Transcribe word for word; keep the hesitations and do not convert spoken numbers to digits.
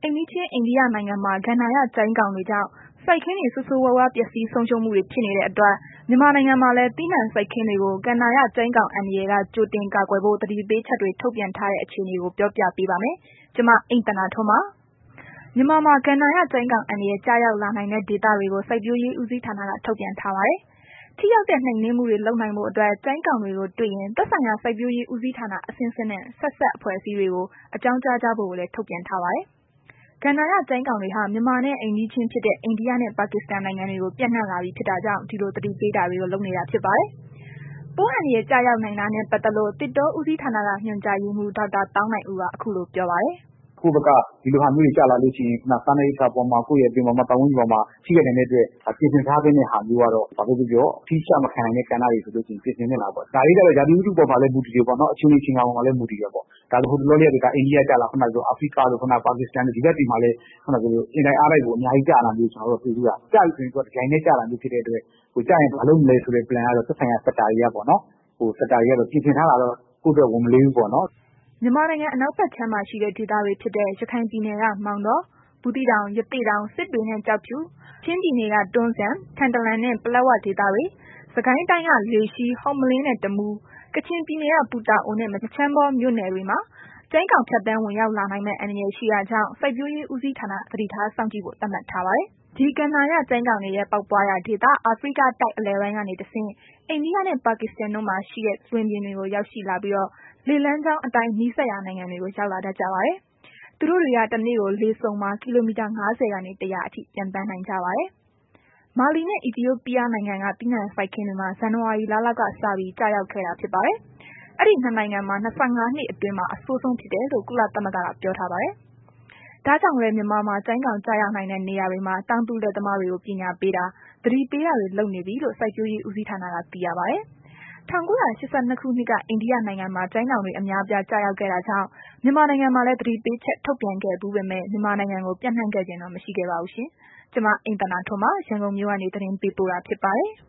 အိမ်နီးချင်းအိန္ဒိယနိုင်ငံမှာ ကန္တာရကျိုင်းကောင်တွေကြောင့် စိုက်ခင်းတွေ ဆိုးဆိုးဝါးဝါး ပျက်စီးဆုံးရှုံးမှုတွေ ဖြစ်နေတဲ့အတွက် မြန်မာနိုင်ငံမှာလည်း သီးနှံစိုက်ခင်းတွေကို ကန္တာရကျိုင်းကောင်အန္တရာယ်က ကြိုတင်ကာကွယ်ဖို့ သတိပေးချက်တွေ ထုတ်ပြန်ထားတဲ့ အခြေအနေကို ပြောပြပေးပါမယ်။ ဗွီအိုအေမြန်မာပိုင်းသတင်းထောက် မအိမ့်သန္တာထွန်းက သတင်းပေးပို့ထားပါတယ်။ မြန်မာမှာ ကန္တာရကျိုင်းကောင်အန္တရာယ် ကျရောက်လာနိုင်တဲ့ ဒေသတွေကို စိုက်ပျိုးရေးဦးစီးဌာနက ထုတ်ပြန်ထားပါတယ်။ ထိရောက်တဲ့ နှိမ်နင်းမှုတွေ လုပ်နိုင်ဖို့အတွက် ကျိုင်းကောင်တွေကို တွေ့ရင် သက်ဆိုင်ရာ စိုက်ပျိုးရေးဦးစီးဌာန အဆင့်ဆင့်နှင့် ဆက်စပ်အဖွဲ့အစည်းတွေကို အကြောင်းကြားကြဖို့လည်း ထုတ်ပြန်ထားပါတယ်။ ကန္တာရကျိုင်းကောင်တွေဟာ မြန်မာနဲ့ အိမ်နီးချင်းဖြစ်တဲ့ အိန္ဒိယနှင့် ပါကစ္စတန်နိုင်ငံတွေကို ပျံ့နှံ့လာပြီဖြစ်တာကြောင့် ဒီလို သတိပေးတာတွေကို လုပ်နေတာဖြစ်ပါတယ်။ ပိုးအန္တရာယ်ကျရောက်နိုင်တာနဲ့ ပတ်သက်လို့ သစ်တောဦးစီးဌာနက ညွှန်ကြားရေးမှူး ဒေါက်တာသောင်းနိုင်ဦးက ခုလိုပြောပါတယ်။ “ကိုယ့်ဘက်က ဒီလိုဟာမျိုးတွေ ကျလာလို့ရှိရင် စားနပ်ရိက္ခာအပေါ်မှာ ကိုယ့်ရဲ့ ပတ်ဝန်းကျင်အပေါ်မှာ ထိခိုက်နိုင်တဲ့အတွက် ပြင်ဆင်ထားသင့်တဲ့ဟာမျိုးကတော့ ဘာပဲပြောပြော အထိအကျမခံနိုင်တဲ့ ကဏ္ဍတွေဆိုလို့ရှိရင် ပြင်ဆင်သင့်တာပေါ့။ ဒါတွေကျတော့ ရာသီဥတုအပေါ်မှာလည်း မူတည်တယ်ပေါ့နော်။ အခြေအနေအချိန်အခါအပေါ်မှာလည်း မူတည်တယ်ပေါ့။ ဒါဟိုတလောလေးက အိန္ဒိယကျလာ၊ အာဖရိကတို့ ပါကစ္စတန်တို့ ဒီဘက်တွေမှာလည်း အင်တိုက်အားတိုက်ကို အများကြီးကျတာမျိုး ကျနော်တို့ တွေ့ဖူးတာ။ ကျပြီဆိုရင် သူက တပြိုင်နက်တည်းကျတာမျိုးဖြစ်တဲ့အတွက် ကျရင် ဘာလုပ်မလဲဆိုတဲ့ plan ကတော့ သက်ဆိုင်ရာ sector တွေကပေါ့နော်၊ sector တွေကတော့ ပြင်ဆင်ထားတာတော့ ကိုယ့်အတွက် ဝန်မလေးဘူးပေါ့နော်။ ” မြန်မာနိုင်ငံ အနောက်ဘက်ခြမ်းမှာရှိတဲ့ ဒေသတွေဖြစ်တဲ့ ရခိုင်ပြည်နယ်က မောင်တော၊ ဘူးသီးတောင်၊ ရသေ့တောင်၊ စစ်တွေနှင့် ကျောက်ဖြူ၊ ချင်းပြည်နယ်က တွန်းဇံ၊ ထန်တလန်နှင့် ပလက်ဝဒေသတွေ၊ စစ်ကိုင်းတိုင်းက လေရှီး၊ ဟုမ္မလင်းနှင့် တမူး၊ ကချင်ပြည်နယ်က ပူတာအိုနှင့် မချမ်းဘောမြို့နယ်တွေမှာ ကျိုင်းကောင်ဖြတ်သန်းဝင်ရောက်လာနိုင်မယ့် အန္တရာယ်ရှိတာကြောင့် စိုက်ပျိုးရေးဦးစီးဌာနက သတိထားစောင့်ကြည့်ဖို့ သတ်မှတ်ထားပါတယ်။ ဒီကန္တာရကျိုင်းကောင်တွေရဲ့ ပေါက်ဖွားရာဒေသ အာဖရိကတိုက်အလယ်ပိုင်းကနေတဆင့် အိန္ဒိယနှင့် ပါကစ္စတန်တို့မှာရှိတဲ့ လွင်ပြင်တွေကို ရောက်ရှိလာပြီးတော့ လေလမ်းကြောင်းအတိုင်း နီးစပ်ရာနိုင်ငံတွေကို ရောက်လာတတ်ကြပါတယ်။ သူတို့တွေက တစ်နေ့ကို လေစုန်မှာ ကီလိုမီတာ ၅၀ ကနေ ၁၀၀ အထိ ပျံသန်းနိုင်ကြပါတယ်။ မာလီနှင့် အီသီယိုးပီးယားနိုင်ငံက သီးနှံစိုက်ခင်းတွေမှာ ဇန်နဝါရီလလောက်ကစပြီး ကျရောက်ခဲ့တာဖြစ်ပါတယ်။ အဲ့ဒီနှစ်နိုင်ငံမှာ ၂၅ နှစ်အတွင်းမှာ အဆိုးဆုံးဖြစ်တယ်လို့ ကုလသမဂ္ဂက ပြောထားပါတယ်။ ဒါကြောင့်လည်း မြန်မာမှာ ကျိုင်းကောင်ကျရောက်နိုင်တဲ့ နေရာတွေမှာ တောင်သူလယ်သမားတွေကို ပညာပေးတာ၊ သတိပေးတာတွေ လုပ်နေပြီလို့ စိုက်ပျိုးရေးဦးစီးဌာနက သိရပါတယ်။ ၁၉၈၂ ခုနှစ်က အိန္ဒိယနိုင်ငံမှာ ကျိုင်းကောင်တွေ အများအပြား ကျရောက်ခဲ့တာကြောင့် မြန်မာနိုင်ငံမှာလည်း သတိပေးချက် ထုတ်ပြန်ခဲ့ဖူးပေမဲ့ မြန်မာနိုင်ငံကို ပျံ့နှံ့ခဲ့ခြင်းတော့ မရှိခဲ့ပါဘူးရှင်။ ကျွန်မအိမ့်သန္တာထွန်းပါ ရန်ကုန်မြို့ကနေ သတင်းပေးပို့တာဖြစ်ပါတယ်။